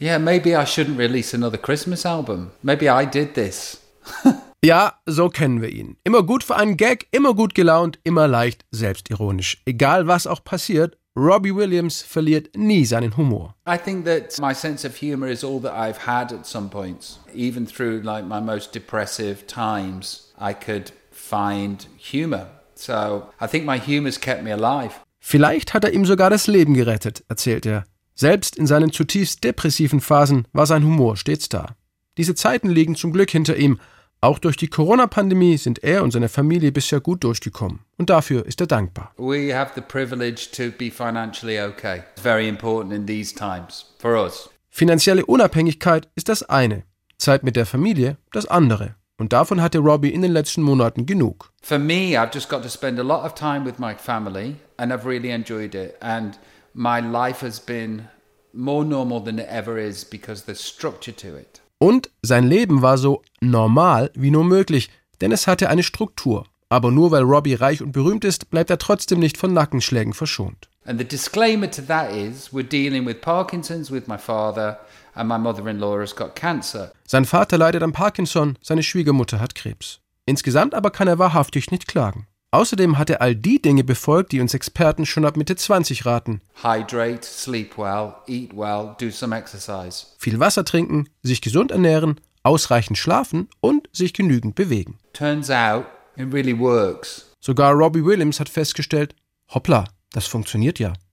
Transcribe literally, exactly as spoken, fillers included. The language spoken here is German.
Yeah, maybe I shouldn't release another Christmas album. Maybe I did this. Ja, so kennen wir ihn. Immer gut für einen Gag, immer gut gelaunt, immer leicht selbstironisch. Egal was auch passiert, Robbie Williams verliert nie seinen Humor. I think that my sense of humor is all that I've had at some points. Even through like my most depressive times, I could find humor. So I think my humor's kept me alive. Vielleicht hat er ihm sogar das Leben gerettet, erzählt er. Selbst in seinen zutiefst depressiven Phasen war sein Humor stets da. Diese Zeiten liegen zum Glück hinter ihm. Auch durch die Corona-Pandemie sind er und seine Familie bisher gut durchgekommen. Und dafür ist er dankbar. We have the privilege to be financially okay. It's very important in these times for us. Finanzielle Unabhängigkeit ist das eine, Zeit mit der Familie das andere. Und davon hatte Robbie in den letzten Monaten genug. For me, I've just got to spend a lot of time with my family and I've really enjoyed it. And my life has been more normal than it ever is because there's structure to it. Und sein Leben war so normal wie nur möglich, denn es hatte eine Struktur. Aber nur weil Robbie reich und berühmt ist, bleibt er trotzdem nicht von Nackenschlägen verschont. And the disclaimer to that is, we're dealing with Parkinson's with my father and my mother-in-law has got cancer. Sein Vater leidet an Parkinson, seine Schwiegermutter hat Krebs. Insgesamt aber kann er wahrhaftig nicht klagen. Außerdem hat er all die Dinge befolgt, die uns Experten schon ab Mitte zwanzig raten. Hydrate, sleep well, eat well, do some exercise. Viel Wasser trinken, sich gesund ernähren, ausreichend schlafen und sich genügend bewegen. Turns out, it really works. Sogar Robbie Williams hat festgestellt, hoppla, das funktioniert ja.